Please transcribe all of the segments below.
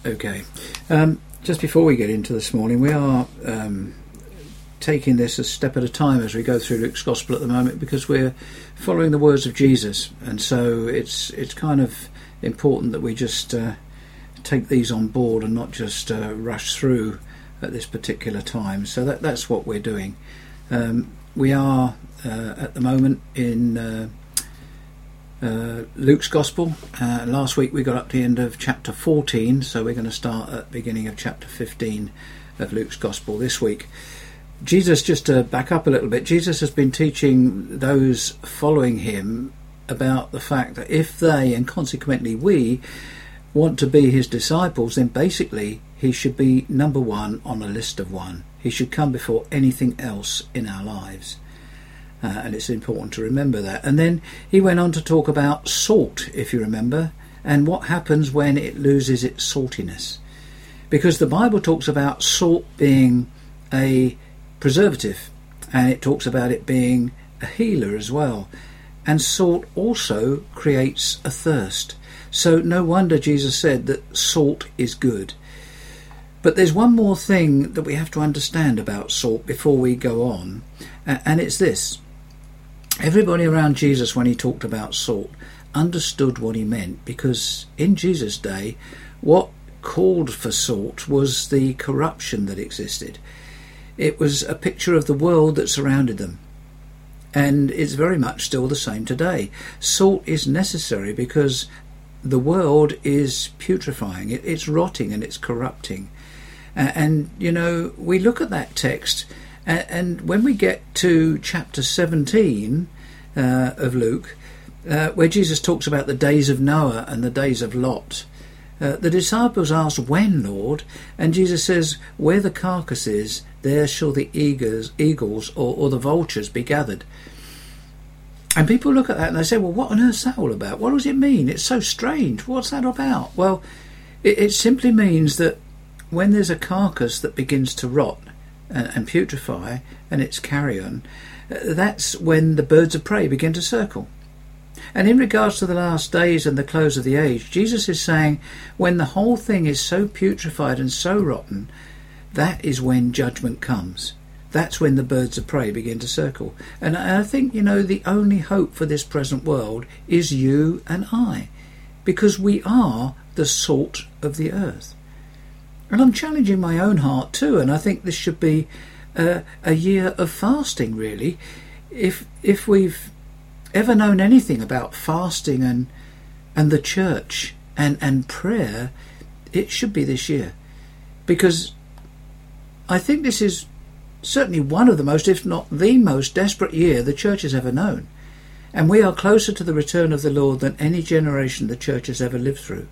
Okay. Just before we get into this morning, we are taking this a step at a time as we go through Luke's Gospel at the moment, because we're following the words of Jesus, and so it's kind of important that we just take these on board and not just rush through at this particular time. So that's what we're doing. We are at the moment in Luke's Gospel. Last week we got up to the end of chapter 14, so we're going to start at the beginning of chapter 15 of Luke's Gospel this week. Jesus, just to back up a little bit, Jesus has been teaching those following him about the fact that if they, and consequently we, want to be his disciples, then basically he should be number one on a list of one. He should come before anything else in our lives. And it's important to remember that. And then he went on to talk about salt, if you remember, and what happens when it loses its saltiness. Because the Bible talks about salt being a preservative, and it talks about it being a healer as well. And salt also creates a thirst. So no wonder Jesus said that salt is good. But there's one more thing that we have to understand about salt before we go on, and it's this. Everybody around Jesus, when he talked about salt, understood what he meant, because in Jesus' day, what called for salt was the corruption that existed. It was a picture of the world that surrounded them. And it's very much still the same today. Salt is necessary because the world is putrefying, it's rotting and it's corrupting. And, you know, we look at that text, and when we get to chapter 17 of Luke, where Jesus talks about the days of Noah and the days of Lot, the disciples ask, "When, Lord?" And Jesus says, "Where the carcass is, there shall the eagles or the vultures be gathered." And people look at that and they say, well, what on earth is that all about? What does it mean? It's so strange. What's that about? Well, it simply means that when there's a carcass that begins to rot and putrefy and its carrion, that's when the birds of prey begin to circle. And in regards to the last days and the close of the age, Jesus is saying when the whole thing is so putrefied and so rotten, that is when judgment comes. That's when the birds of prey begin to circle. And I think, you know, the only hope for this present world is you and I, because we are the salt of the earth. And I'm challenging my own heart too, and I think this should be a year of fasting, really. If we've ever known anything about fasting and the church and prayer, it should be this year. Because I think this is certainly one of the most, if not the most desperate year the church has ever known. And we are closer to the return of the Lord than any generation the church has ever lived through.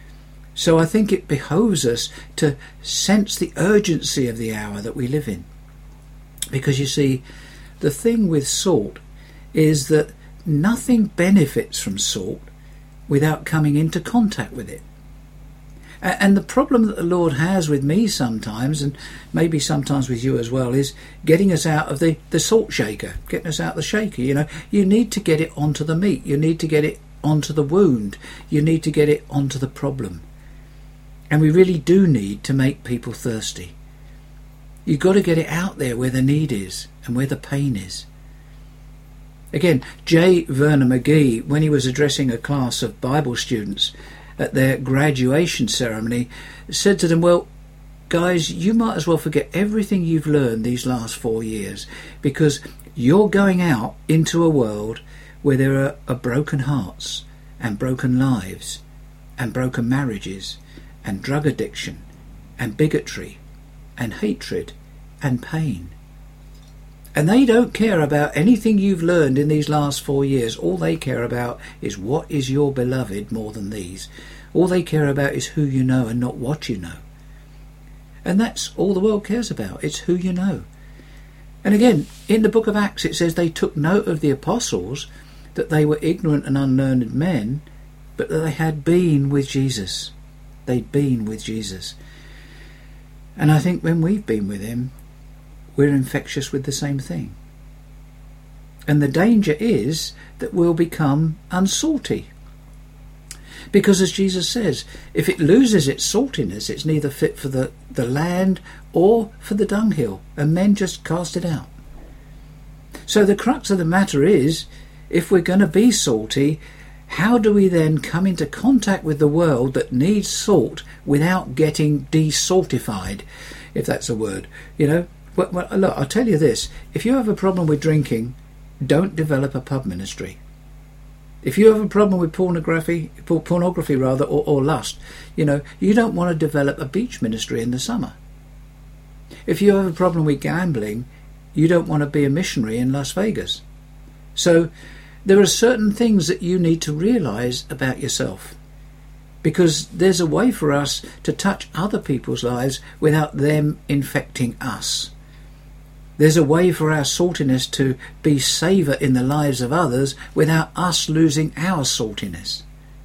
So I think it behoves us to sense the urgency of the hour that we live in. Because you see, the thing with salt is that nothing benefits from salt without coming into contact with it. And the problem that the Lord has with me sometimes, and maybe sometimes with you as well, is getting us out of the salt shaker, getting us out of the shaker. You know, you need to get it onto the meat. You need to get it onto the wound. You need to get it onto the problem. And we really do need to make people thirsty. You've got to get it out there where the need is and where the pain is. Again, J. Vernon McGee, when he was addressing a class of Bible students at their graduation ceremony, said to them, well, guys, you might as well forget everything you've learned these last 4 years, because you're going out into a world where there are broken hearts and broken lives and broken marriages and drug addiction and bigotry and hatred and pain. And they don't care about anything you've learned in these last 4 years. All they care about is what is your beloved more than these. All they care about is who you know and not what you know. And that's all the world cares about. It's who you know. And again, in the book of Acts it says they took note of the apostles, that they were ignorant and unlearned men, but that they had been with Jesus. They'd been with Jesus. And I think when we've been with him, we're infectious with the same thing. And the danger is that we'll become unsalty. Because as Jesus says, if it loses its saltiness, it's neither fit for the land or for the dunghill, and men just cast it out. So the crux of the matter is, if we're going to be salty, how do we then come into contact with the world that needs salt without getting desaltified, if that's a word? Well, look, I'll tell you this. If you have a problem with drinking, don't develop a pub ministry. If you have a problem with pornography or lust, you don't want to develop a beach ministry in the summer. If you have a problem with gambling, you don't want to be a missionary in Las Vegas. So there are certain things that you need to realise about yourself, because there's a way for us to touch other people's lives without them infecting us. There's a way for our saltiness to be savour in the lives of others without us losing our saltiness.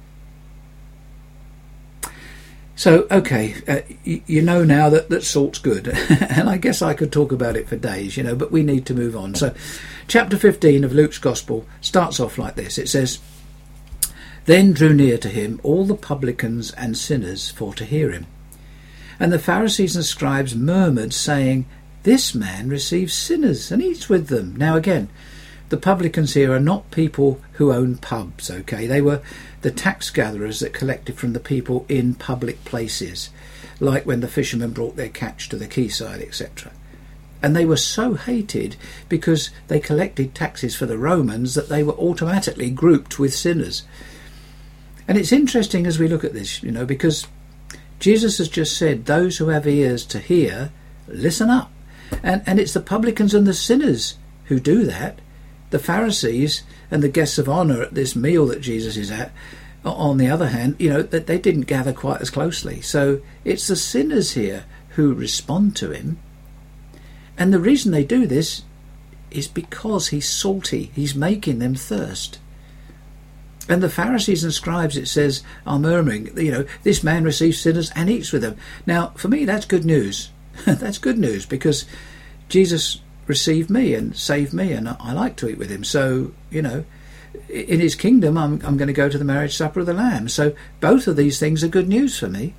So, okay, you know now that salt's good, and I guess I could talk about it for days, but we need to move on. So, chapter 15 of Luke's Gospel starts off like this. It says, "Then drew near to him all the publicans and sinners for to hear him. And the Pharisees and scribes murmured, saying, This man receives sinners and eats with them." Now again, the publicans here are not people who own pubs, okay? They were the tax gatherers that collected from the people in public places, like when the fishermen brought their catch to the quayside, etc. And they were so hated because they collected taxes for the Romans that they were automatically grouped with sinners. And it's interesting as we look at this, because Jesus has just said, those who have ears to hear, listen up. And it's the publicans and the sinners who do that. The Pharisees and the guests of honour at this meal that Jesus is at, on the other hand, that they didn't gather quite as closely. So it's the sinners here who respond to him. And the reason they do this is because he's salty. He's making them thirst. And the Pharisees and scribes, it says, are murmuring, this man receives sinners and eats with them. Now, for me, that's good news. That's good news, because Jesus received me and saved me, and I like to eat with him. So, in his kingdom, I'm going to go to the marriage supper of the Lamb. So both of these things are good news for me.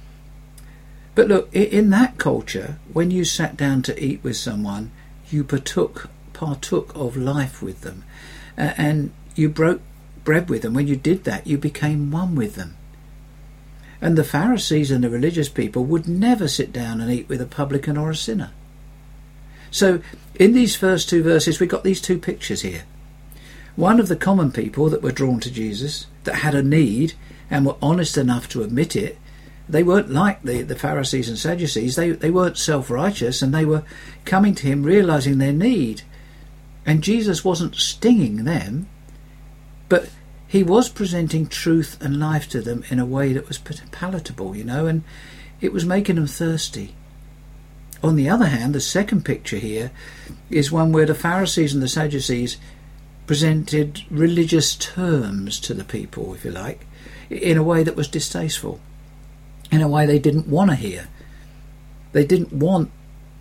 But look, in that culture, when you sat down to eat with someone, you partook of life with them, and you broke bread with them. When you did that, you became one with them. And the Pharisees and the religious people would never sit down and eat with a publican or a sinner. So in these first two verses, we've got these two pictures here. One of the common people that were drawn to Jesus, that had a need and were honest enough to admit it. They weren't like the Pharisees and Sadducees. They weren't self-righteous, and they were coming to him realising their need. And Jesus wasn't stinging them, but he was presenting truth and life to them in a way that was palatable, and it was making them thirsty. On the other hand, the second picture here is one where the Pharisees and the Sadducees presented religious terms to the people, if you like, in a way that was distasteful, in a way they didn't want to hear. They didn't want,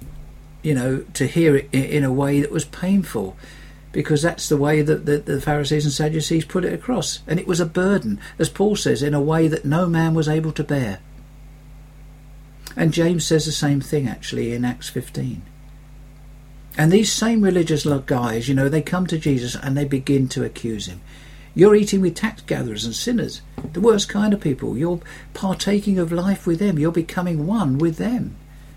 to hear it in a way that was painful, because that's the way that the Pharisees and Sadducees put it across. And it was a burden, as Paul says, in a way that no man was able to bear. And James says the same thing, actually, in Acts 15. And these same religious guys, they come to Jesus and they begin to accuse him. You're eating with tax gatherers and sinners, the worst kind of people. You're partaking of life with them. You're becoming one with them.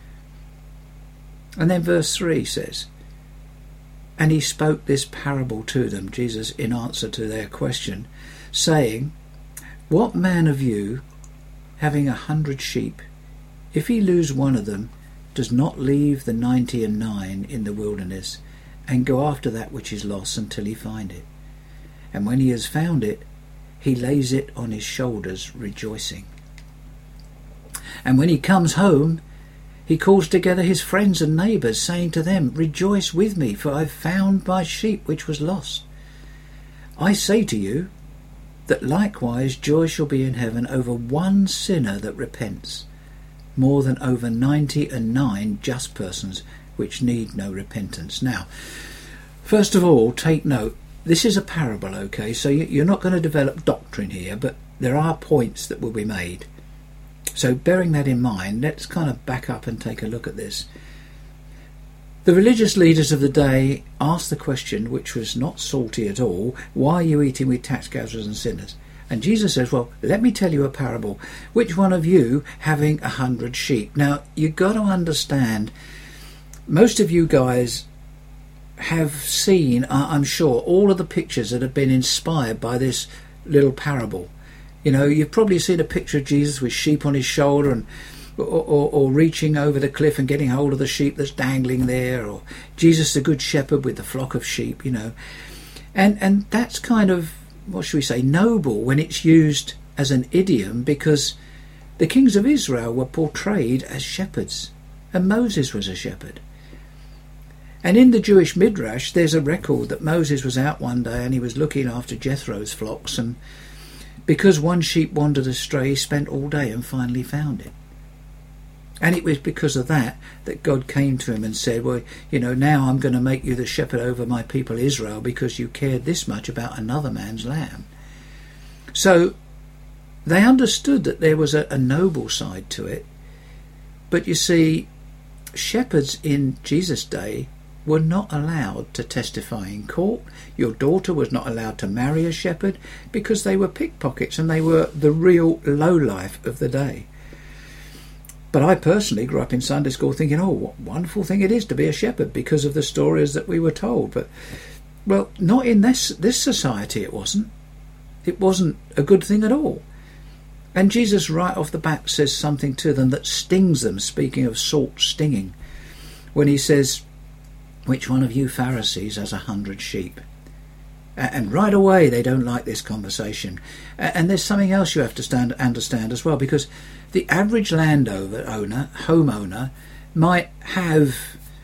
And then verse 3 says, "And he spoke this parable to them," Jesus, in answer to their question, saying, "What man of you, having 100 sheep, if he lose one of them, does not leave the 99 in the wilderness and go after that which is lost until he find it? And when he has found it, he lays it on his shoulders, rejoicing. And when he comes home, he calls together his friends and neighbours, saying to them, 'Rejoice with me, for I have found my sheep which was lost.' I say to you that likewise joy shall be in heaven over one sinner that repents, more than over 99 just persons which need no repentance." Now, first of all, take note, this is a parable, okay? So you're not going to develop doctrine here, but there are points that will be made. So bearing that in mind, let's kind of back up and take a look at this. The religious leaders of the day asked the question, which was not salty at all, why are you eating with tax gatherers and sinners? And Jesus says, well, let me tell you a parable. Which one of you having 100 sheep? Now, you've got to understand, most of you guys have seen, I'm sure, all of the pictures that have been inspired by this little parable. You know, you've probably seen a picture of Jesus with sheep on his shoulder, and or reaching over the cliff and getting hold of the sheep that's dangling there, or Jesus the good shepherd with the flock of sheep, you know. And that's kind of, what should we say, noble when it's used as an idiom, because the kings of Israel were portrayed as shepherds, and Moses was a shepherd. And in the Jewish Midrash, there's a record that Moses was out one day and he was looking after Jethro's flocks, and because one sheep wandered astray, he spent all day and finally found it. And it was because of that God came to him and said, well, you know, now I'm going to make you the shepherd over my people Israel because you cared this much about another man's lamb. So they understood that there was a noble side to it. But you see, shepherds in Jesus' day were not allowed to testify in court. Your daughter was not allowed to marry a shepherd because they were pickpockets and they were the real lowlife of the day. But I personally grew up in Sunday school thinking, oh, what a wonderful thing it is to be a shepherd because of the stories that we were told. But, well, not in this society it wasn't. It wasn't a good thing at all. And Jesus right off the bat says something to them that stings them, speaking of salt stinging, when he says, which one of you Pharisees has 100 sheep? And right away they don't like this conversation. And there's something else you have to understand as well, because the average homeowner might have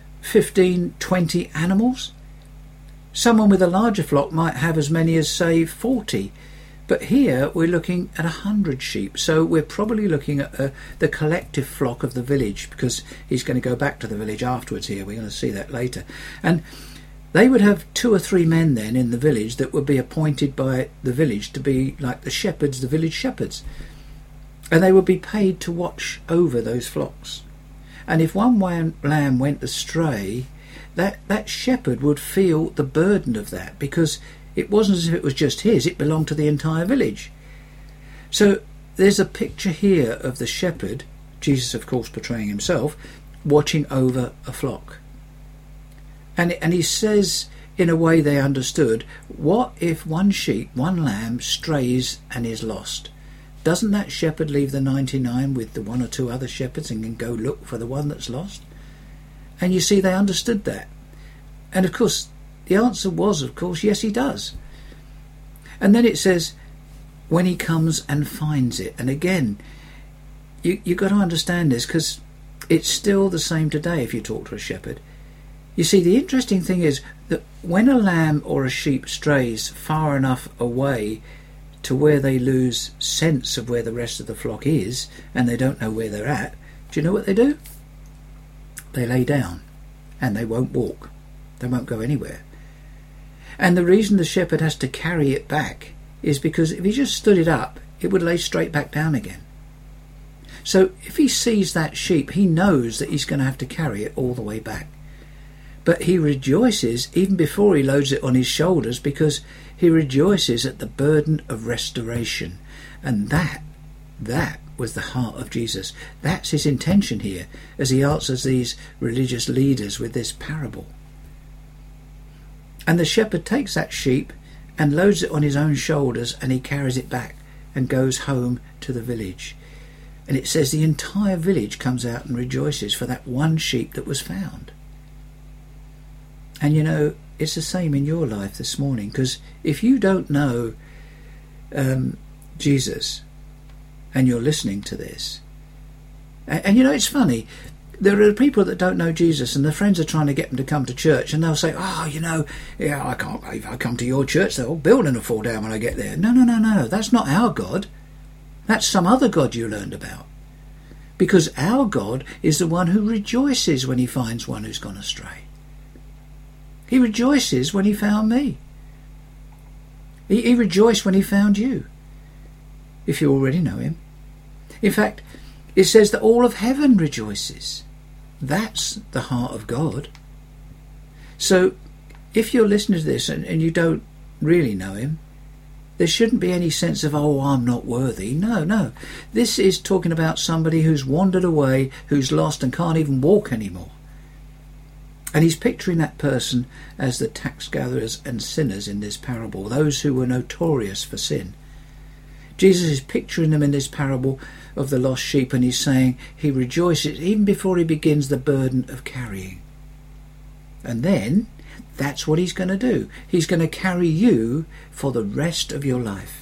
15, 20 animals. Someone with a larger flock might have as many as, say, 40. But here we're looking at 100 sheep. So we're probably looking at the collective flock of the village, because he's going to go back to the village afterwards here. We're going to see that later. And they would have 2 or 3 men then in the village that would be appointed by the village to be like the shepherds, the village shepherds. And they would be paid to watch over those flocks. And if one lamb went astray, that shepherd would feel the burden of that, because it wasn't as if it was just his, it belonged to the entire village. So there's a picture here of the shepherd, Jesus of course portraying himself, watching over a flock. And he says, in a way they understood, what if one sheep, one lamb, strays and is lost? Doesn't that shepherd leave the 99 with the 1 or 2 other shepherds and can go look for the one that's lost? And you see, they understood that. And of course, the answer was, of course, yes, he does. And then it says, when he comes and finds it. And again, you've got to understand this, because it's still the same today if you talk to a shepherd. You see, the interesting thing is that when a lamb or a sheep strays far enough away to where they lose sense of where the rest of the flock is, and they don't know where they're at, do you know what they do? They lay down, and they won't walk. They won't go anywhere. And the reason the shepherd has to carry it back is because if he just stood it up, it would lay straight back down again. So if he sees that sheep, he knows that he's going to have to carry it all the way back. But he rejoices even before he loads it on his shoulders, because he rejoices at the burden of restoration. And that was the heart of Jesus. That's his intention here as he answers these religious leaders with this parable. And the shepherd takes that sheep and loads it on his own shoulders, and he carries it back and goes home to the village. And it says the entire village comes out and rejoices for that one sheep that was found. And you know, it's the same in your life this morning, because if you don't know Jesus and you're listening to this, and you know, it's funny, there are people that don't know Jesus and their friends are trying to get them to come to church, and they'll say, oh, you know, yeah, I can't, if I come to your church, the whole building will fall down when I get there. No, that's not our God. That's some other God you learned about. Because our God is the one who rejoices when he finds one who's gone astray. He rejoices when he found me. He rejoiced when he found you. if you already know him. In fact, it says that all of heaven rejoices. That's the heart of God. So if you're listening to this and you don't really know him, there shouldn't be any sense of, oh, I'm not worthy. No. This is talking about somebody who's wandered away, who's lost and can't even walk anymore. And he's picturing that person as the tax gatherers and sinners in this parable, those who were notorious for sin. Jesus is picturing them in this parable of the lost sheep, and he's saying he rejoices even before he begins the burden of carrying. And then that's what he's going to do. He's going to carry you for the rest of your life.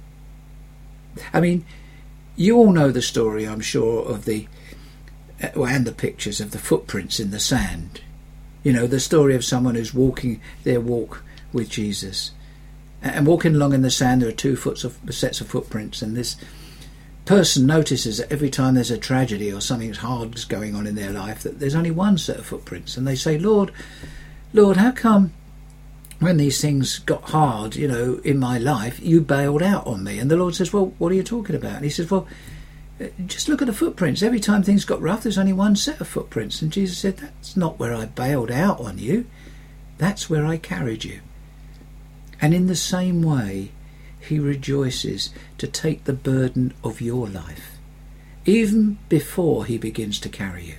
I mean, you all know the story, I'm sure, of the pictures of the footprints in the sand. You know, the story of someone who's walking their walk with Jesus. And walking along in the sand, there are two sets of footprints, and this person notices that every time there's a tragedy or something hard is going on in their life, that there's only one set of footprints. And they say, Lord, how come when these things got hard, in my life, you bailed out on me? And the Lord says, well, what are you talking about? And he says, well, just look at the footprints. Every time things got rough, there's only one set of footprints. And Jesus said, that's not where I bailed out on you. That's where I carried you. And in the same way, he rejoices to take the burden of your life, even before he begins to carry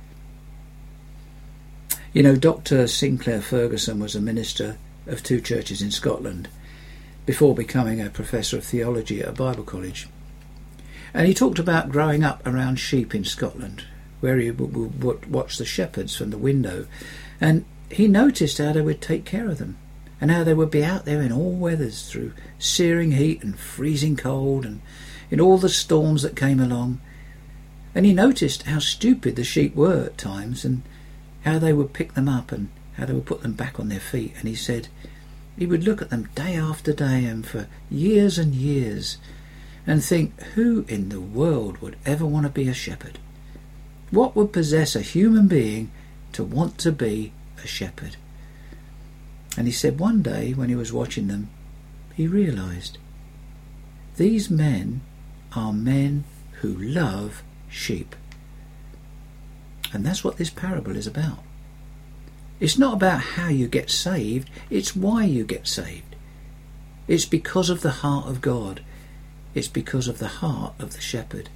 you. Dr. Sinclair Ferguson was a minister of two churches in Scotland before becoming a professor of theology at a Bible college. And he talked about growing up around sheep in Scotland, where he would watch the shepherds from the window. And he noticed how they would take care of them, and how they would be out there in all weathers, through searing heat and freezing cold, and in all the storms that came along. And he noticed how stupid the sheep were at times, and how they would pick them up and how they would put them back on their feet. And he said he would look at them day after day and for years and years and think, who in the world would ever want to be a shepherd? What would possess a human being to want to be a shepherd? And he said one day when he was watching them, he realised these men are men who love sheep. And that's what this parable is about. It's not about how you get saved, it's why you get saved. It's because of the heart of God. It's because of the heart of the shepherd.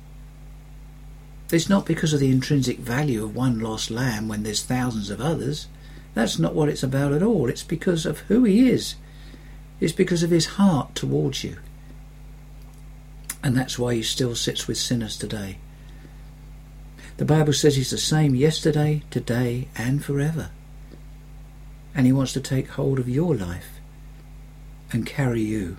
It's not because of the intrinsic value of one lost lamb when there's thousands of others. That's not what it's about at all. It's because of who he is. It's because of his heart towards you. And that's why he still sits with sinners today. The Bible says he's the same yesterday, today, and forever. And he wants to take hold of your life and carry you.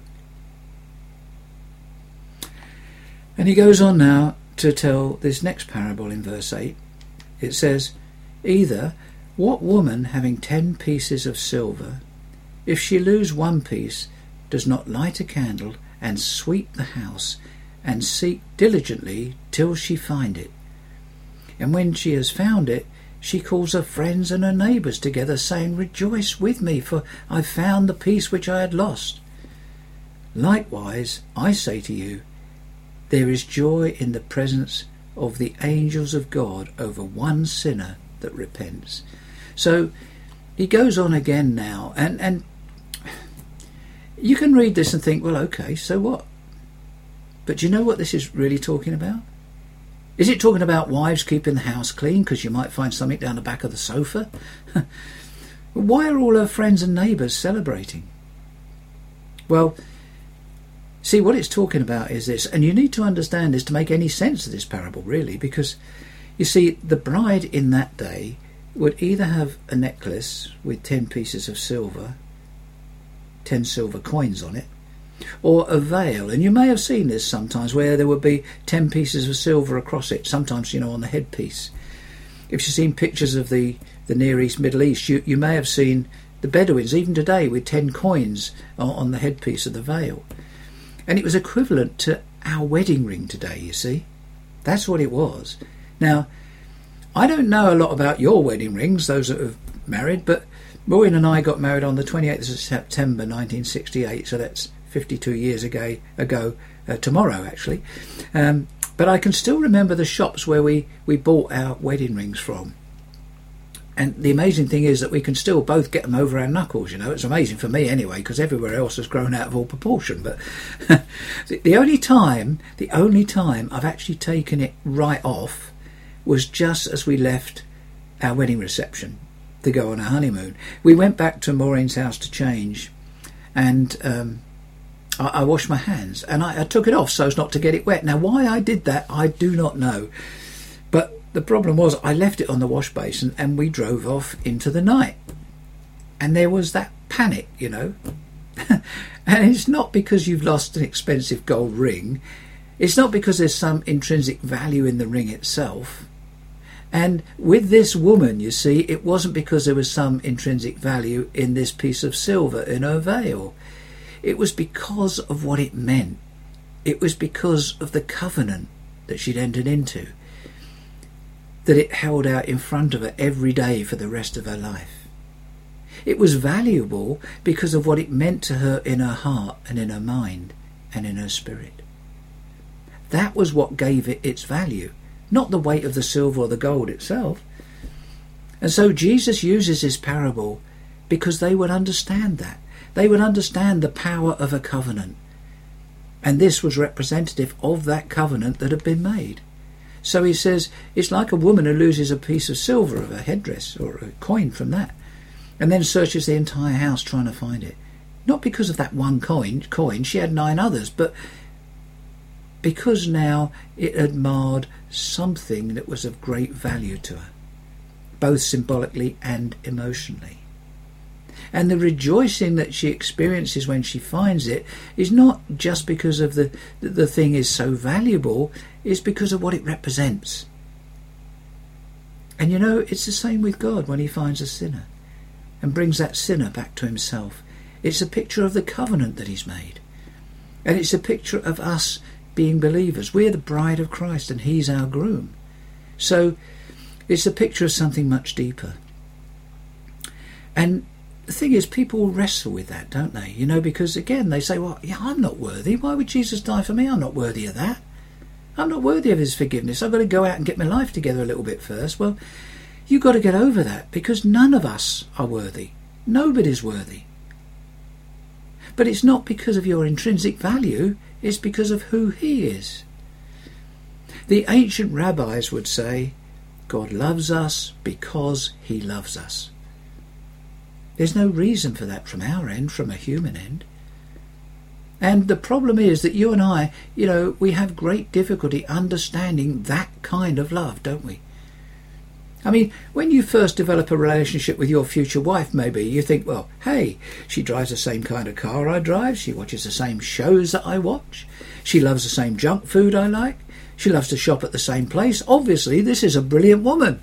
And he goes on now to tell this next parable in verse 8. It says, either what woman having 10 pieces of silver, if she lose one piece, does not light a candle and sweep the house and seek diligently till she find it? And when she has found it, she calls her friends and her neighbours together, saying, rejoice with me, for I found the piece which I had lost. Likewise, I say to you, there is joy in the presence of the angels of God over one sinner that repents. So he goes on again now, and you can read this and think, well, okay, so what? But do you know what this is really talking about? Is it talking about wives keeping the house clean because you might find something down the back of the sofa? Why are all her friends and neighbours celebrating? Well, see, what it's talking about is this, and you need to understand this to make any sense of this parable, really, because, you see, the bride in that day would either have a necklace with 10 pieces of silver, 10 silver coins on it, or a veil. And you may have seen this sometimes, where there would be 10 pieces of silver across it, sometimes, on the headpiece. If you've seen pictures of the Near East, Middle East, you may have seen the Bedouins, even today, with 10 coins on the headpiece of the veil. And it was equivalent to our wedding ring today, you see. That's what it was. Now, I don't know a lot about your wedding rings, those that have married, but Maureen and I got married on the 28th of September 1968, so that's 52 years ago, tomorrow actually. But I can still remember the shops where we bought our wedding rings from. And the amazing thing is that we can still both get them over our knuckles, you know. It's amazing for me anyway, because everywhere else has grown out of all proportion. But the only time I've actually taken it right off was just as we left our wedding reception to go on our honeymoon. We went back to Maureen's house to change, and I washed my hands, and I took it off so as not to get it wet. Now, why I did that, I do not know. But the problem was I left it on the wash basin and we drove off into the night. And there was that panic, you know. And it's not because you've lost an expensive gold ring. It's not because there's some intrinsic value in the ring itself. And with this woman, you see, it wasn't because there was some intrinsic value in this piece of silver in her veil. It was because of what it meant. It was because of the covenant that she'd entered into, that it held out in front of her every day for the rest of her life. It was valuable because of what it meant to her in her heart and in her mind and in her spirit. That was what gave it its value, not the weight of the silver or the gold itself. And so Jesus uses this parable because they would understand that. They would understand the power of a covenant. And this was representative of that covenant that had been made. So he says, it's like a woman who loses a piece of silver of a headdress or a coin from that, and then searches the entire house trying to find it. Not because of that one coin, she had 9 others, but because now it had marred something that was of great value to her, both symbolically and emotionally. And the rejoicing that she experiences when she finds it is not just because of the thing is so valuable, it's because of what it represents. And you know, it's the same with God when he finds a sinner and brings that sinner back to himself. It's a picture of the covenant that he's made. And it's a picture of us being believers. We're the bride of Christ and he's our groom. So it's a picture of something much deeper. And the thing is, people wrestle with that, don't they? You know, because again, they say, well, yeah, I'm not worthy. Why would Jesus die for me? I'm not worthy of that. I'm not worthy of his forgiveness. I've got to go out and get my life together a little bit first. Well, you've got to get over that, because none of us are worthy. Nobody's worthy. But it's not because of your intrinsic value, it's because of who he is. The ancient rabbis would say, God loves us because he loves us. There's no reason for that from our end, from a human end. And the problem is that you and I, you know, we have great difficulty understanding that kind of love, don't we? I mean, when you first develop a relationship with your future wife, maybe, you think, well, hey, she drives the same kind of car I drive, she watches the same shows that I watch, she loves the same junk food I like, she loves to shop at the same place. Obviously, this is a brilliant woman.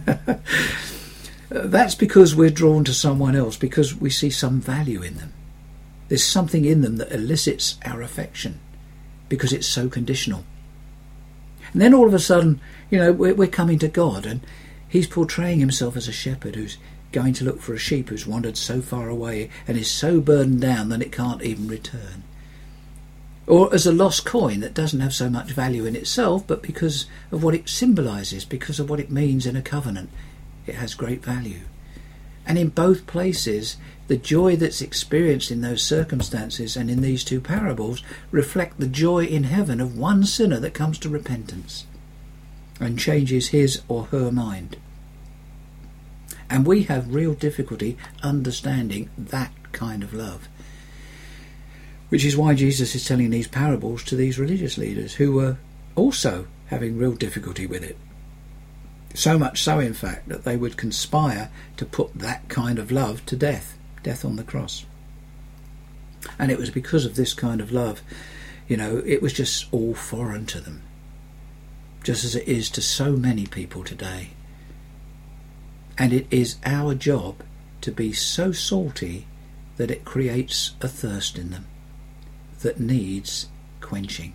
That's because we're drawn to someone else, because we see some value in them. There's something in them that elicits our affection, because it's so conditional. And then all of a sudden, you know, we're coming to God, and he's portraying himself as a shepherd who's going to look for a sheep who's wandered so far away and is so burdened down that it can't even return. Or as a lost coin that doesn't have so much value in itself, but because of what it symbolises, because of what it means in a covenant, it has great value. And in both places, the joy that's experienced in those circumstances and in these two parables reflect the joy in heaven of one sinner that comes to repentance and changes his or her mind. And we have real difficulty understanding that kind of love, which is why Jesus is telling these parables to these religious leaders who were also having real difficulty with it. So much so, in fact, that they would conspire to put that kind of love to death on the cross. And it was because of this kind of love, you know, it was just all foreign to them, just as it is to so many people today. And it is our job to be so salty that it creates a thirst in them that needs quenching.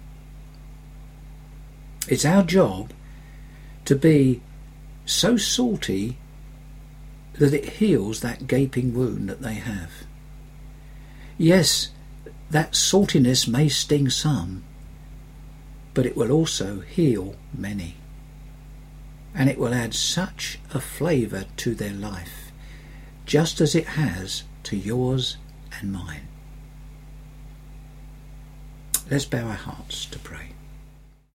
It's our job to be so salty that it heals that gaping wound that they have. Yes, that saltiness may sting some, but it will also heal many. And it will add such a flavour to their life, just as it has to yours and mine. Let's bow our hearts to pray.